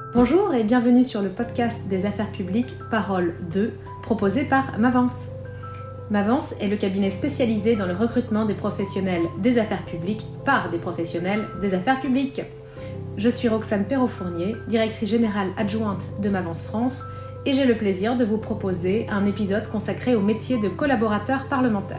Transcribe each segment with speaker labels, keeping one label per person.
Speaker 1: Bonjour et bienvenue sur le podcast des affaires publiques Parole 2, proposé par Mavance. Mavance est le cabinet spécialisé dans le recrutement des professionnels des affaires publiques par des professionnels des affaires publiques. Je suis Roxane Perrault-Fournier, directrice générale adjointe de Mavance France, et j'ai le plaisir de vous proposer un épisode consacré au métier de collaborateur parlementaire.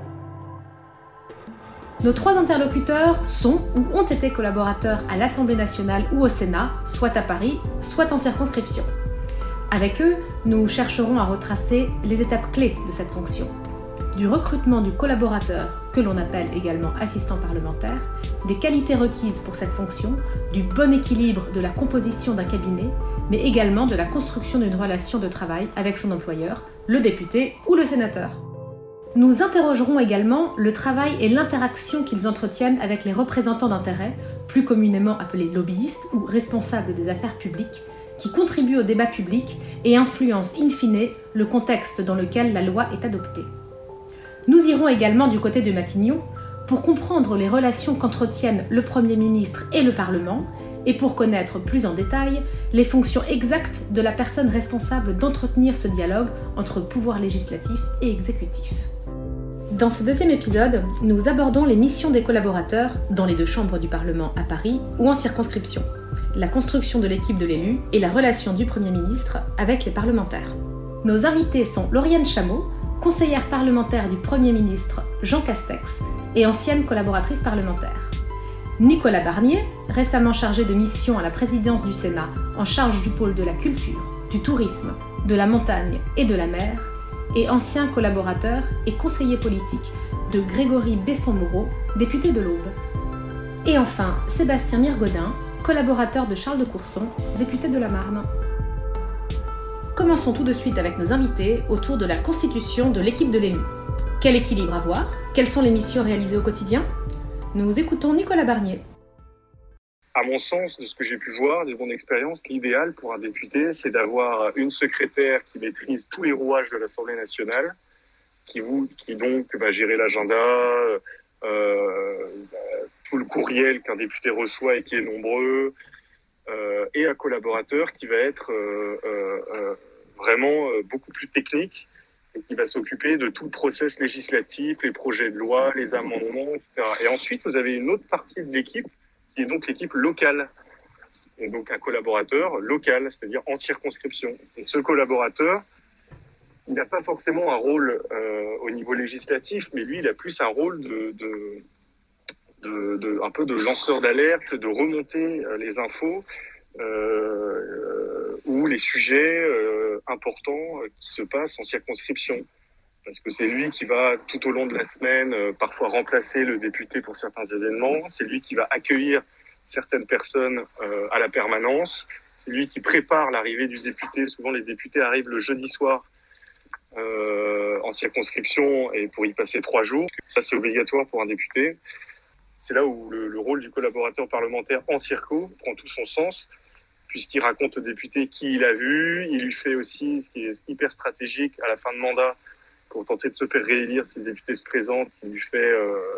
Speaker 1: Nos trois interlocuteurs sont ou ont été collaborateurs à l'Assemblée nationale ou au Sénat, soit à Paris, soit en circonscription. Avec eux, nous chercherons à retracer les étapes clés de cette fonction. Du recrutement du collaborateur, que l'on appelle également assistant parlementaire, des qualités requises pour cette fonction, du bon équilibre de la composition d'un cabinet, mais également de la construction d'une relation de travail avec son employeur, le député ou le sénateur. Nous interrogerons également le travail et l'interaction qu'ils entretiennent avec les représentants d'intérêts, plus communément appelés lobbyistes ou responsables des affaires publiques, qui contribuent au débat public et influencent in fine le contexte dans lequel la loi est adoptée. Nous irons également du côté de Matignon pour comprendre les relations qu'entretiennent le Premier ministre et le Parlement et pour connaître plus en détail les fonctions exactes de la personne responsable d'entretenir ce dialogue entre pouvoir législatif et exécutif. Dans ce deuxième épisode, nous abordons les missions des collaborateurs dans les deux chambres du Parlement à Paris ou en circonscription, la construction de l'équipe de l'élu et la relation du Premier ministre avec les parlementaires. Nos invités sont Lauriane Chameau, conseillère parlementaire du Premier ministre Jean Castex et ancienne collaboratrice parlementaire. Nicolas Barnier, récemment chargé de mission à la présidence du Sénat en charge du pôle de la culture, du tourisme, de la montagne et de la mer, et ancien collaborateur et conseiller politique de Grégory Besson-Moreau, député de l'Aube. Et enfin, Sébastien Mirgaudin, collaborateur de Charles de Courson, député de la Marne. Commençons tout de suite avec nos invités autour de la constitution de l'équipe de l'élu. Quel équilibre avoir ? Quelles sont les missions réalisées au quotidien ? Nous écoutons Nicolas Barnier.
Speaker 2: À mon sens, de ce que j'ai pu voir, de mon expérience, l'idéal pour un député, c'est d'avoir une secrétaire qui maîtrise tous les rouages de l'Assemblée nationale, qui donc va gérer l'agenda, tout le courriel qu'un député reçoit et qui est nombreux, et un collaborateur qui va être vraiment beaucoup plus technique et qui va s'occuper de tout le process législatif, les projets de loi, les amendements, etc. Et ensuite, vous avez une autre partie de l'équipe qui est donc l'équipe locale. Et donc un collaborateur local, c'est-à-dire en circonscription. Et ce collaborateur, il n'a pas forcément un rôle au niveau législatif, mais lui, il a plus un rôle un peu de lanceur d'alerte, de remonter les infos ou les sujets importants qui se passent en circonscription. Parce que c'est lui qui va, tout au long de la semaine, parfois remplacer le député pour certains événements. C'est lui qui va accueillir certaines personnes à la permanence. C'est lui qui prépare l'arrivée du député. Souvent, les députés arrivent le jeudi soir en circonscription et pour y passer 3 jours. Ça, c'est obligatoire pour un député. C'est là où le rôle du collaborateur parlementaire en circo prend tout son sens, puisqu'il raconte au député qui il a vu. Il lui fait aussi, ce qui est hyper stratégique, à la fin de mandat, pour tenter de se faire réélire si le député se présente, il lui fait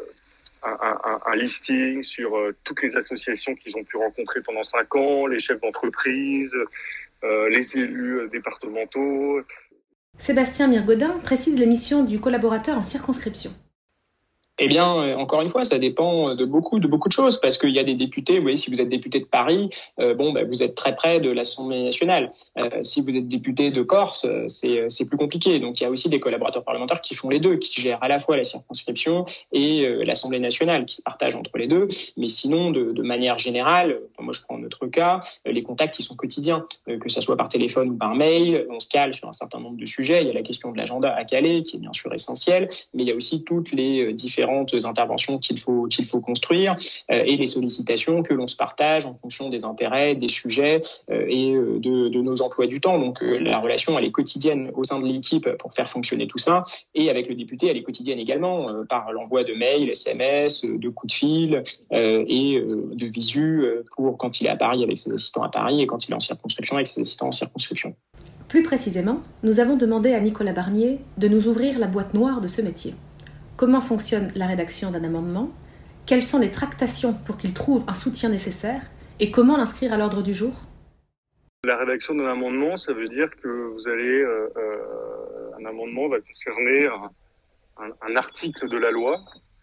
Speaker 2: un listing sur toutes les associations qu'ils ont pu rencontrer pendant 5 ans, les chefs d'entreprise, les élus départementaux.
Speaker 1: Sébastien Mirgaudin précise les missions du collaborateur en circonscription.
Speaker 3: Eh bien, encore une fois, ça dépend de beaucoup de choses, parce qu'il y a des députés, vous voyez, si vous êtes député de Paris, vous êtes très près de l'Assemblée nationale. Si vous êtes député de Corse, c'est plus compliqué. Donc, il y a aussi des collaborateurs parlementaires qui font les deux, qui gèrent à la fois la circonscription et l'Assemblée nationale, qui se partagent entre les deux. Mais sinon, de manière générale, moi je prends notre cas, les contacts, ils sont quotidiens, que ça soit par téléphone ou par mail. On se cale sur un certain nombre de sujets. Il y a la question de l'agenda à caler, qui est bien sûr essentielle, mais il y a aussi toutes les différentes interventions qu'il faut construire et les sollicitations que l'on se partage en fonction des intérêts, des sujets et de nos emplois du temps. Donc la relation, elle est quotidienne au sein de l'équipe pour faire fonctionner tout ça, et avec le député, elle est quotidienne également par l'envoi de mails, SMS, de coups de fil et de visu pour quand il est à Paris avec ses assistants à Paris et quand il est en circonscription avec ses assistants en circonscription.
Speaker 1: Plus précisément, nous avons demandé à Nicolas Barnier de nous ouvrir la boîte noire de ce métier. Comment fonctionne la rédaction d'un amendement ? Quelles sont les tractations pour qu'il trouve un soutien nécessaire ? Et comment l'inscrire à l'ordre du jour ?
Speaker 2: La rédaction d'un amendement, ça veut dire que vous allez un amendement va concerner un article de la loi.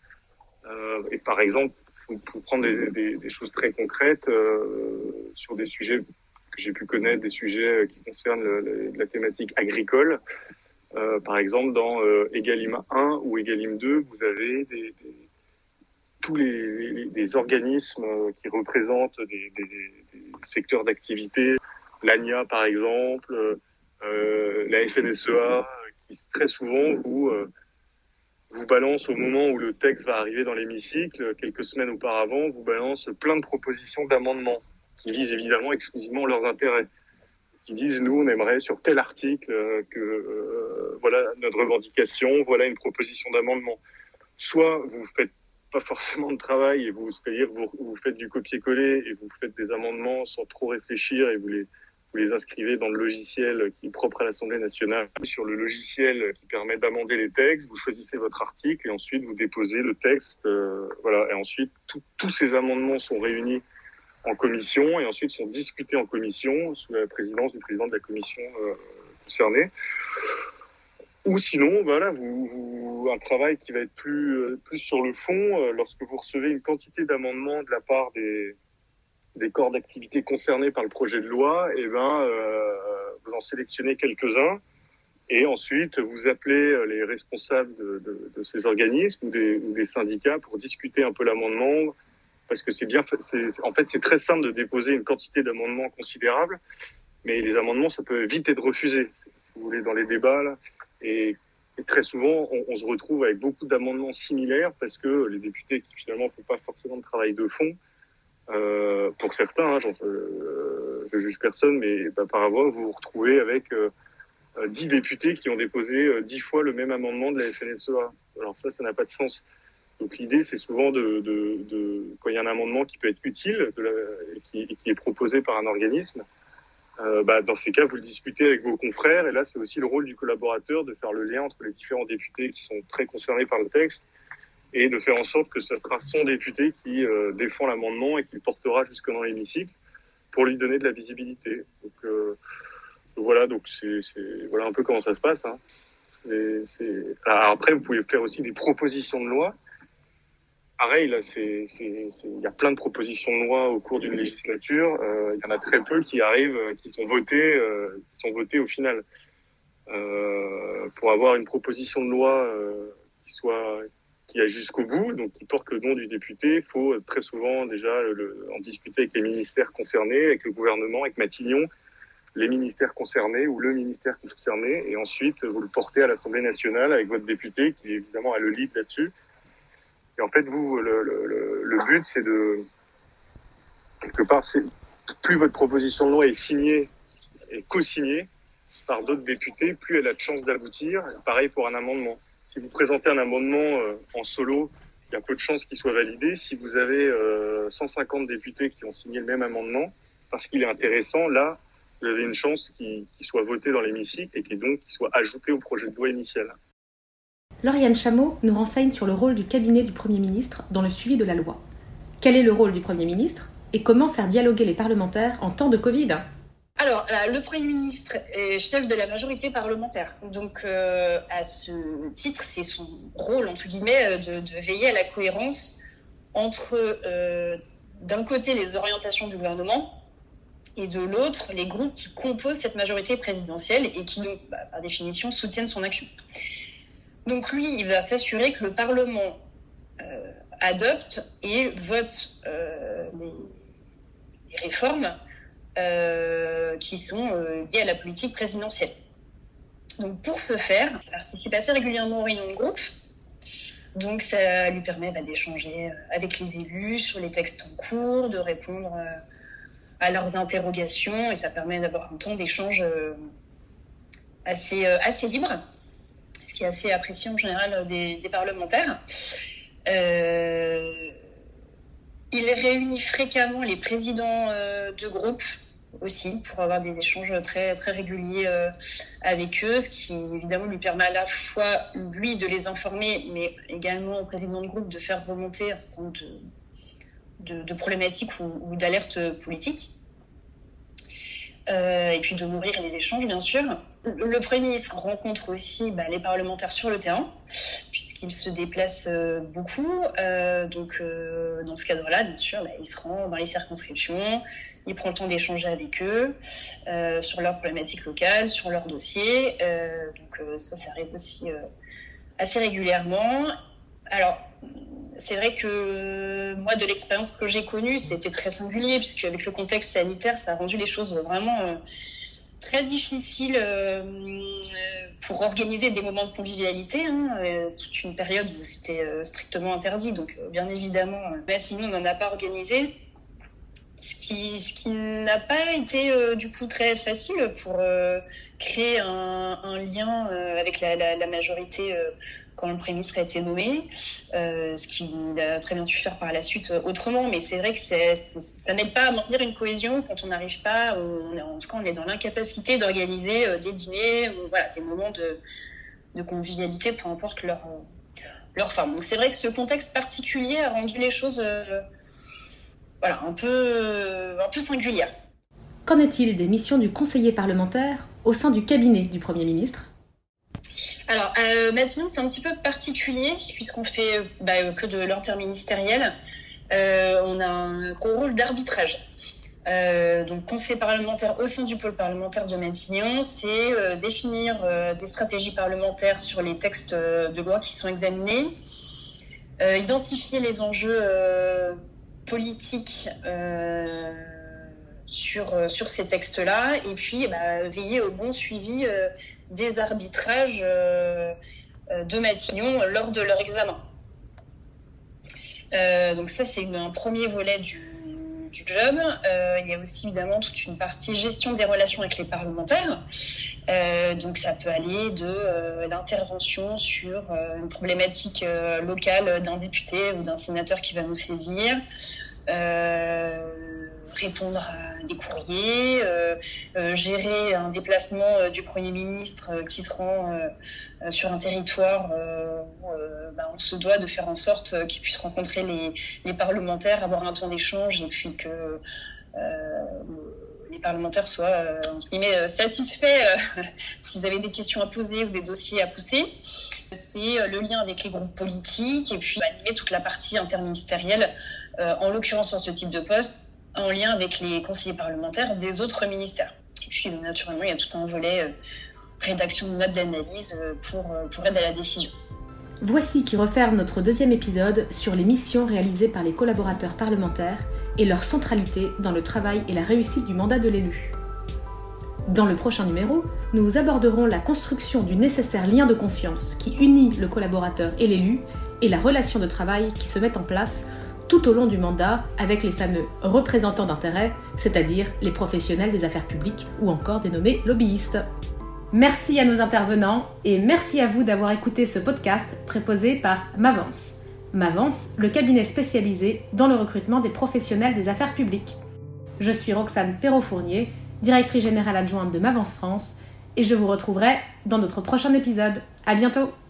Speaker 2: Et par exemple, pour prendre des choses très concrètes sur des sujets que j'ai pu connaître, des sujets qui concernent la thématique agricole. Par exemple, dans Egalim 1 ou Egalim 2, vous avez tous les organismes qui représentent des secteurs d'activité, l'ANIA par exemple, la FNSEA, qui très souvent vous balance au moment où le texte va arriver dans l'hémicycle, quelques semaines auparavant, vous balance plein de propositions d'amendements qui visent évidemment exclusivement leurs intérêts. Qui disent, nous, on aimerait sur tel article voilà notre revendication, voilà une proposition d'amendement. Soit vous faites pas forcément de travail, c'est-à-dire vous faites du copier-coller et vous faites des amendements sans trop réfléchir et vous les inscrivez dans le logiciel qui est propre à l'Assemblée nationale. Sur le logiciel qui permet d'amender les textes, vous choisissez votre article et ensuite vous déposez le texte. Voilà. Et ensuite, tous ces amendements sont réunis en commission et ensuite sont discutés en commission sous la présidence du président de la commission concernée. Ou sinon, voilà, un travail qui va être plus sur le fond, lorsque vous recevez une quantité d'amendements de la part des corps d'activité concernés par le projet de loi, et vous en sélectionnez quelques-uns et ensuite vous appelez les responsables de ces organismes ou des syndicats pour discuter un peu l'amendement, parce que en fait c'est très simple de déposer une quantité d'amendements considérable, mais les amendements ça peut vite être refusé, si vous voulez, dans les débats là. Et très souvent, on se retrouve avec beaucoup d'amendements similaires parce que les députés qui finalement font pas forcément de travail de fond, pour certains, je juge personne, mais par avoir, vous vous retrouvez avec 10 députés qui ont déposé 10 fois le même amendement de la FNSEA. Alors ça n'a pas de sens. Donc l'idée, c'est souvent quand il y a un amendement qui peut être utile et qui est proposé par un organisme, dans ces cas, vous le discutez avec vos confrères, et là, c'est aussi le rôle du collaborateur de faire le lien entre les différents députés qui sont très concernés par le texte et de faire en sorte que ce sera son député qui défend l'amendement et qui le portera jusque dans l'hémicycle pour lui donner de la visibilité. Donc voilà, c'est voilà un peu comment ça se passe. Hein. Alors après, vous pouvez faire aussi des propositions de loi. Pareil, là, il y a plein de propositions de loi au cours d'une législature. Il y en a très peu qui arrivent, qui sont votées au final. Pour avoir une proposition de loi qui aille jusqu'au bout, donc qui porte le nom du député, il faut très souvent déjà en discuter avec les ministères concernés, avec le gouvernement, avec Matignon, les ministères concernés ou le ministère concerné, et ensuite vous le portez à l'Assemblée nationale avec votre député qui évidemment a le lead là-dessus. Et en fait, vous, le but, c'est quelque part, plus votre proposition de loi est signée et co-signée par d'autres députés, plus elle a de chances d'aboutir. Pareil pour un amendement. Si vous présentez un amendement en solo, il y a peu de chances qu'il soit validé. Si vous avez 150 députés qui ont signé le même amendement, parce qu'il est intéressant, là, vous avez une chance qu'il soit voté dans l'hémicycle et qu'il soit ajouté au projet de loi initial.
Speaker 1: Lauriane Chameau nous renseigne sur le rôle du cabinet du Premier ministre dans le suivi de la loi. Quel est le rôle du Premier ministre et comment faire dialoguer les parlementaires en temps de Covid ?
Speaker 4: Alors, le Premier ministre est chef de la majorité parlementaire. Donc, à ce titre, c'est son rôle, entre guillemets, de veiller à la cohérence entre, d'un côté, les orientations du gouvernement et de l'autre, les groupes qui composent cette majorité présidentielle et qui, donc, par définition, soutiennent son action. Donc lui, il va s'assurer que le Parlement adopte et vote les réformes qui sont liées à la politique présidentielle. Donc pour ce faire, il participe assez régulièrement aux réunions de groupe. Donc ça lui permet d'échanger avec les élus sur les textes en cours, de répondre à leurs interrogations, et ça permet d'avoir un temps d'échange assez libre, ce qui est assez apprécié en général des parlementaires. Il réunit fréquemment les présidents de groupe aussi pour avoir des échanges très, très réguliers avec eux, ce qui évidemment lui permet à la fois, lui, de les informer, mais également au président de groupe de faire remonter un certain nombre de problématiques ou d'alertes politiques. et puis de nourrir les échanges, bien sûr. Le Premier ministre rencontre aussi les parlementaires sur le terrain, puisqu'il se déplace beaucoup. Donc, dans ce cadre-là, bien sûr, il se rend dans les circonscriptions, il prend le temps d'échanger avec eux sur leurs problématiques locales, sur leurs dossiers. Donc, ça arrive aussi assez régulièrement. Alors, c'est vrai que moi, de l'expérience que j'ai connue, c'était très singulier, puisque avec le contexte sanitaire, ça a rendu les choses vraiment très difficiles pour organiser des moments de convivialité. Toute une période où c'était strictement interdit. Donc, bien évidemment, Matignon n'en a pas organisé. Ce qui n'a pas été du coup très facile pour créer un lien avec la majorité quand le Premier ministre a été nommé, ce qu'il a très bien su faire par la suite autrement. Mais c'est vrai que ça n'aide pas à maintenir une cohésion quand on n'arrive pas, en tout cas on est dans l'incapacité d'organiser des dîners, ou, des moments de convivialité, peu importe leur forme. Donc c'est vrai que ce contexte particulier a rendu les choses un peu singulière.
Speaker 1: Qu'en est-il des missions du conseiller parlementaire au sein du cabinet du Premier ministre ?
Speaker 4: Alors, Matignon, c'est un petit peu particulier puisqu'on fait que de l'interministériel. On a un gros rôle d'arbitrage. Donc, conseiller parlementaire au sein du pôle parlementaire de Matignon, c'est définir des stratégies parlementaires sur les textes de loi qui sont examinés, identifier les enjeux politique sur ces textes-là, et puis veiller au bon suivi des arbitrages de Matignon lors de leur examen. Donc ça, c'est un premier volet du job. Il y a aussi évidemment toute une partie gestion des relations avec les parlementaires. Donc ça peut aller de l'intervention sur une problématique locale d'un député ou d'un sénateur qui va nous saisir, répondre à des courriers, gérer un déplacement du Premier ministre qui se rend sur un territoire où on se doit de faire en sorte qu'il puisse rencontrer les parlementaires, avoir un temps d'échange, et puis que les parlementaires soient entre guillemets satisfaits s'ils avaient des questions à poser ou des dossiers à pousser. C'est le lien avec les groupes politiques, et puis animer toute la partie interministérielle, en l'occurrence sur ce type de poste, en lien avec les conseillers parlementaires des autres ministères. Et puis naturellement, il y a tout un volet rédaction de notes d'analyse pour aide à la décision.
Speaker 1: Voici qui referme notre deuxième épisode sur les missions réalisées par les collaborateurs parlementaires et leur centralité dans le travail et la réussite du mandat de l'élu. Dans le prochain numéro, nous aborderons la construction du nécessaire lien de confiance qui unit le collaborateur et l'élu, et la relation de travail qui se met en place tout au long du mandat avec les fameux représentants d'intérêt, c'est-à-dire les professionnels des affaires publiques ou encore dénommés lobbyistes. Merci à nos intervenants et merci à vous d'avoir écouté ce podcast préposé par Mavance. Mavance, le cabinet spécialisé dans le recrutement des professionnels des affaires publiques. Je suis Roxane Perrault-Fournier, directrice générale adjointe de Mavance France, et je vous retrouverai dans notre prochain épisode. À bientôt!